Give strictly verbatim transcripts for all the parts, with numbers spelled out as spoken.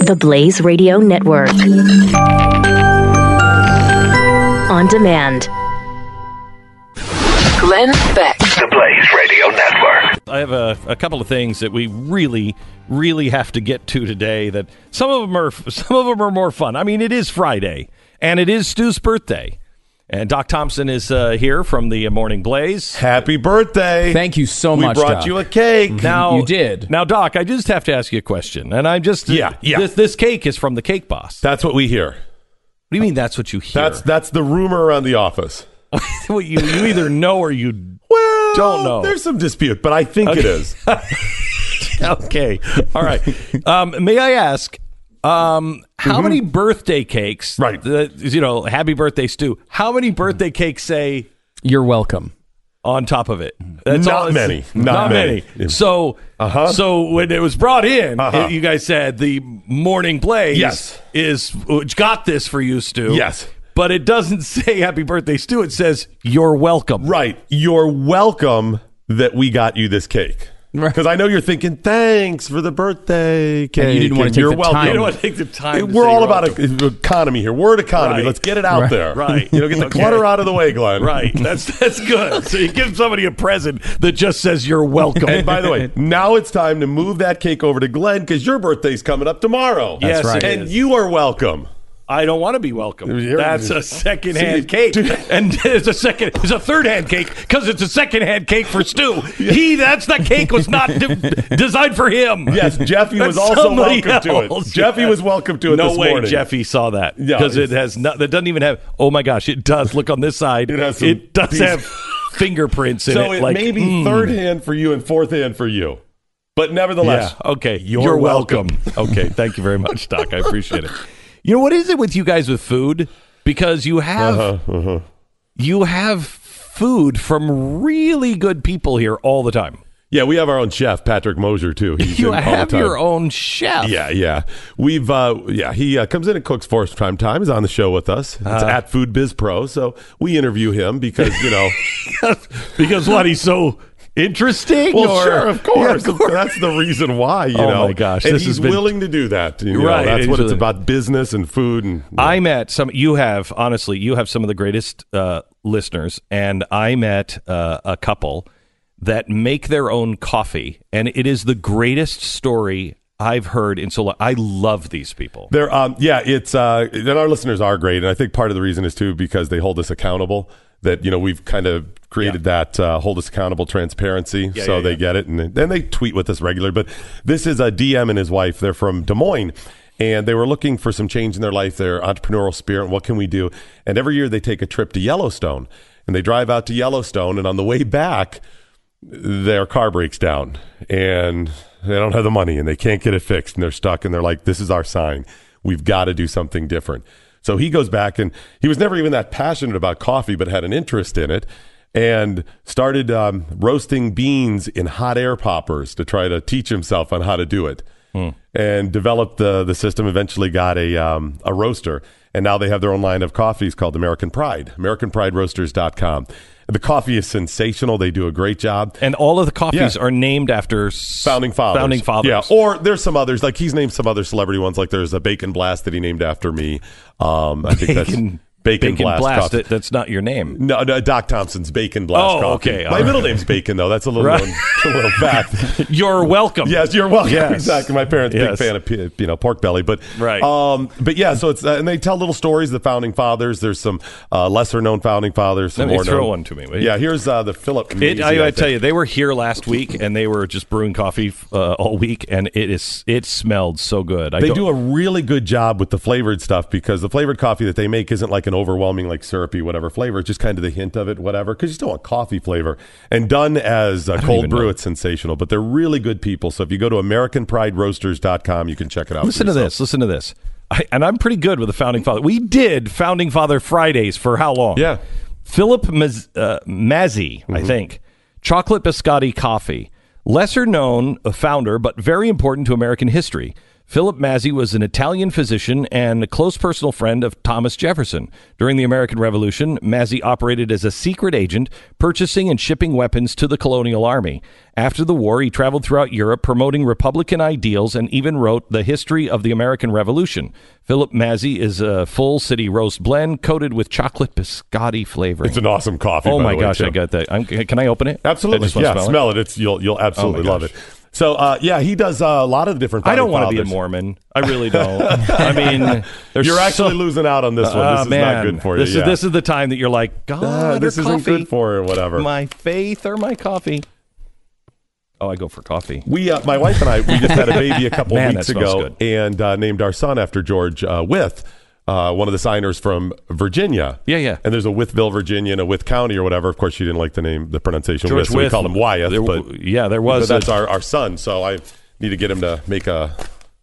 the Blaze Radio Network. On demand. Glenn Beck. The Blaze Radio Network. I have a, a couple of things that we really, really have to get to today. That some of them are some of them are more fun. I mean, it is Friday, and it is Stu's birthday. And Doc Thompson is uh, here from the Morning Blaze. Happy birthday. Thank you so we much, We brought Doc. you a cake. Now, you did. Now, Doc, I just have to ask you a question. And I'm just... Yeah, yeah. This, this cake is from the Cake Boss. That's what we hear. What do you mean that's what you hear? That's that's the rumor around the office. Well, you, you either know or you Well, don't know. There's some dispute, but I think Okay. it is. Okay. All right. Um, may I ask... Um, how Mm-hmm. many birthday cakes, Right. The, you know, happy birthday, Stu. How many birthday cakes say You're welcome. on top of it? That's Not all it's- many. Not, Not many. many. So, Uh-huh. so when it was brought in, Uh-huh. it- you guys said the Morning Blaze Yes. is which got this for you, Stu. Yes. But it doesn't say happy birthday, Stu. It says you're welcome. Right. You're welcome that we got you this cake. Because I know you're thinking, thanks for the birthday cake. And you didn't want to take You're the welcome. time. You don't want to take the time. to We're say all you're about welcome. a, economy here. Word economy. Right. Let's get it out Right. there. Right. You know, get the Okay. clutter out of the way, Glenn. Right. That's that's good. So you give somebody a present that just says you're welcome. And by the way, now it's time to move that cake over to Glenn because your birthday's coming up tomorrow. Yes, right. it And is. you are welcome. I don't want to be welcome. Here- That's a second-hand See, cake, dude. and it's a second. It's a third-hand cake because it's a second-hand cake for Stu. He that's that cake was not de- designed for him. Yes, Jeffy was That's also somebody welcome to else. it. Jeffy was welcome to it No this way, morning. Jeffy saw that Yeah, because it it's- has not. That doesn't even have. Oh my gosh, it does. Look on this side. It has some It does piece- have fingerprints in So it. it like, may be mm, third hand for you and fourth hand for you. But nevertheless, Yeah. Okay. You're You're, welcome. welcome. Okay. Thank you very much, Doc. I appreciate it. You know what is it with you guys with food? Because you have Uh-huh, uh-huh. you have food from really good people here all the time. Yeah, we have our own chef, Patrick Mosier, too. He's You in all the have time. your own chef. Yeah, yeah. We've, uh, yeah, he uh, comes in and cooks for us from time to time. He's on the show with us. It's Uh-huh. at Food Biz Pro. So we interview him because, you know. Because what? He's so interesting? Well, or- sure, of course. Yeah, of course. That's the reason why, you Oh, know. my gosh, And this he's has been- willing to do that. You know, Right, That's he's what it's willing- about, business and food. And you know. I met some. You have honestly, you have some of the greatest uh, listeners, and I met uh, a couple that make their own coffee, and it is the greatest story I've heard in so long. I love these people. They're, um, yeah, it's, uh, and our listeners are great. And I think part of the reason is, too, because they hold us accountable. That, you know, we've kind of created that uh, hold us accountable transparency. Yeah, so yeah, they yeah. get it. And then they tweet with us regular. But this is a D M and his wife. They're from Des Moines. And they were looking for some change in their life, their entrepreneurial spirit. What can we do? And every year they take a trip to Yellowstone. And they drive out to Yellowstone. And on the way back, their car breaks down. And they don't have the money. And they can't get it fixed. And they're stuck. And they're like, this is our sign. We've got to do something different. So he goes back, and he was never even that passionate about coffee, but had an interest in it, and started um, roasting beans in hot air poppers to try to teach himself on how to do it. Hmm. And developed the the system. Eventually got a um, a roaster, and now they have their own line of coffees called American Pride, American Pride Roasters dot com. The coffee is sensational. They do a great job. And all of the coffees Yeah. are named after s- Founding fathers. Founding fathers. Yeah, or there's some others. Like he's named some other celebrity ones. Like there's a Bacon Blast that he named after me. Um, I think that's Bacon, Bacon, Blast. coffee. that- that's not your name. No, no, Doc Thompson's Bacon Blast Oh, coffee. okay, all My right. middle name's Bacon, though. That's a little, Right. known, a little fact. You're welcome. Yes, you're welcome. Yes. Exactly. My parents Yes. big fan of p- you know pork belly, but Right. Um, but yeah, so it's uh, and they tell little stories of the founding fathers. There's some uh, lesser known founding fathers. Some Let me more throw known. one to me, will you? Yeah, here's uh, the Philip. It, Mazie, I, I think. tell you, they were here last week, and they were just brewing coffee uh, all week, and it is it smelled so good. I They don't- do a really good job with the flavored stuff because the flavored coffee that they make isn't like an overwhelming, like syrupy, whatever flavor. It's just kind of the hint of it, whatever, because you still want coffee flavor. And done as a cold even brew, know. it's sensational. But they're really good people. So if you go to American Pride Roasters dot com, you can check it out. Listen for to yourself. this. Listen to this. I, and I'm pretty good with the Founding Father. We did Founding Father Fridays for how long? Yeah. Philip Maz, uh, Mazzi, Mm-hmm. I think. Chocolate Biscotti Coffee. Lesser known a founder, but very important to American history. Philip Mazzi was an Italian physician and a close personal friend of Thomas Jefferson. During the American Revolution, Mazzi operated as a secret agent, purchasing and shipping weapons to the colonial army. After the war, he traveled throughout Europe promoting Republican ideals and even wrote The History of the American Revolution. Philip Mazzi is a full city roast blend coated with chocolate biscotti flavoring. It's an awesome coffee. Oh by my the way, gosh, too. I got that. I'm, can I open it? Absolutely. I just wanna Yeah, smell, smell it. it. It's you'll you'll absolutely Oh my love gosh. it. So uh, yeah, he does uh, a lot of the different. I don't want want to be a Mormon. I really don't. I mean, there's You're actually so, losing out on this one. Uh, This is man, not good for you. This yeah. is this is the time that you're like, God, Uh, this or isn't coffee, good for you or whatever. my faith or my coffee. Oh, I go for coffee. We, uh, my wife and I, we just had a baby a couple Man, weeks that smells ago, good. and uh, named our son after George uh, Wythe, uh, one of the signers from Virginia. Yeah, yeah. And there's a Wytheville, Virginia, and a Wythe County or whatever. Of course, she didn't like the name, the pronunciation George Wythe, so we Wythe. called him Wyeth. There- but yeah, there but was. that's a- our, our son, so I need to get him to make a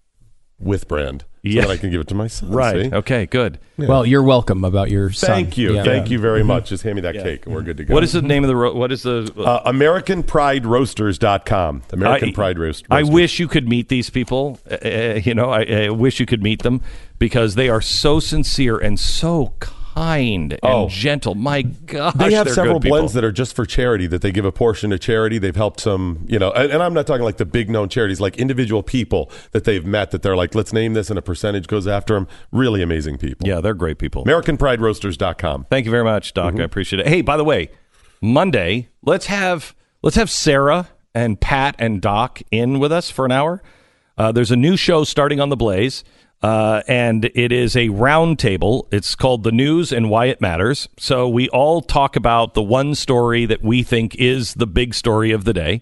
Wythe brand, so Yeah. that I can give it to my son. right. see? Okay. Good. Well, you're welcome about your son. Thank you, Yeah. thank you very much. Just hand me that cake, and we're good to go. What is the name of the? Ro- what is the? uh, American Pride Roasters dot com. American I- Pride Roast. I Roasters. wish you could meet these people. Uh, uh, you know, I, I wish you could meet them because they are so sincere and so kind and Oh. gentle. My gosh, They have they're several good people. blends that are just for charity, that they give a portion to charity. They've helped some, you know, and, and I'm not talking like the big known charities, like individual people that they've met that they're like, let's name this, and a percentage goes after them. Really amazing people. Yeah, they're great people. American Pride Roasters dot com. Thank you very much, Doc. Mm-hmm. I appreciate it. Hey, by the way, Monday, let's have let's have Sarah and Pat and Doc in with us for an hour. Uh, there's a new show starting on the Blaze, uh, and it is a round table. It's called The News and Why It Matters. So we all talk about the one story that we think is the big story of the day.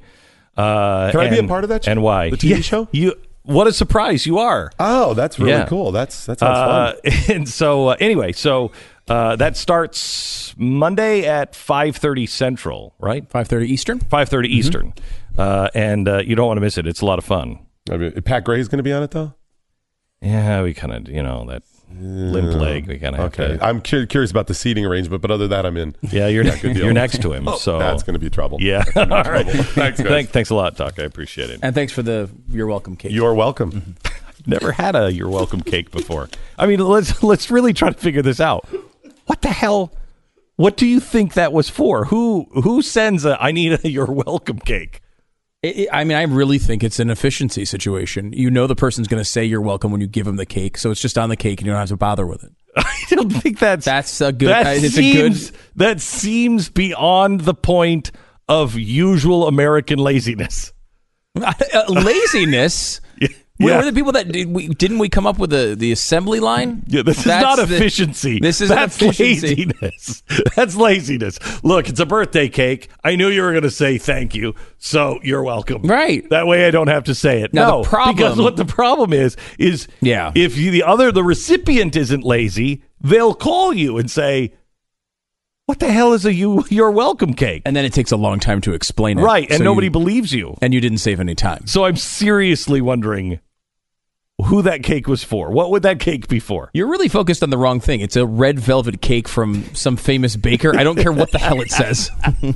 Uh, Can I be a and- part of that show? And why? The T V Yeah, show? You. What a surprise you are. Oh, that's really Yeah. cool. That's that sounds Uh, fun. and so uh, anyway, so uh, that starts Monday at five thirty Central, right? five thirty Eastern. five thirty Mm-hmm. Eastern. Uh, and uh, you don't want to miss it. It's a lot of fun. I mean, Pat Gray's going to be on it though. Yeah, we kind of, you know, that limp leg. We kind of Okay, have to. I'm cu- curious about the seating arrangement, but other than that, I'm in. Yeah, you're, good deal. you're next to him. so That's going to be trouble. Yeah. All right. Thanks, guys. Thank, thanks a lot, Doc. I appreciate it. And thanks for the you're welcome cake. You're welcome. Never had a you're welcome cake before. I mean, let's let's really try to figure this out. What the hell? What do you think that was for? Who who sends a I need a you're welcome cake? It- it- I mean, I really think it's an efficiency situation. You know the person's going to say you're welcome when you give them the cake, so it's just on the cake and you don't have to bother with it. I don't think that's That's a good. that uh, it's seems a good. that seems beyond the point of usual American laziness. Uh, laziness. Yeah. We Yeah. were the people that did we, didn't we come up with the, the assembly line? Yeah, this is That's not the- efficiency. this is That's efficiency. laziness. That's laziness. Look, it's a birthday cake. I knew you were going to say thank you, so you're welcome. Right. That way, I don't have to say it. Now, no, the problem- because what the problem is is Yeah. if you, the other the recipient isn't lazy, they'll call you and say, "What the hell is a you you're welcome cake?" And then it takes a long time to explain it. Right, and So nobody you- believes you. and you didn't save any time. So I'm seriously wondering who that cake was for. What would that cake be for? You're really focused on the wrong thing. It's a red velvet cake from some famous baker. I don't care what the hell it says.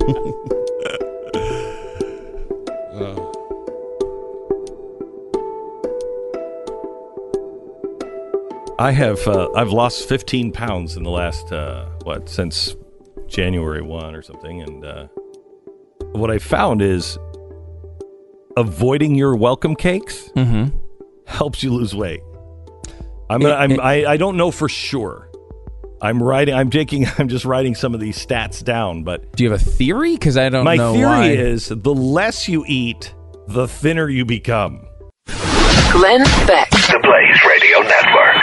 I have uh, I've lost fifteen pounds in the last uh, what since January first or something, and uh, what I found is avoiding your welcome cakes helps you lose weight. I'm gonna, I'm I, I don't know for sure. I'm writing. I'm taking. I'm just writing some of these stats down, but Do you have a theory? Because I don't my know theory why. is the less you eat, the thinner you become. Glenn Beck. The Blaze Radio